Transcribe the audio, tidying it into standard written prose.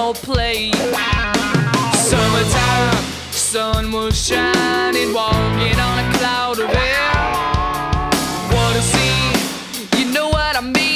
no play. Summertime, sun was shining, walking on a cloud of air. What a scene, you know what I mean.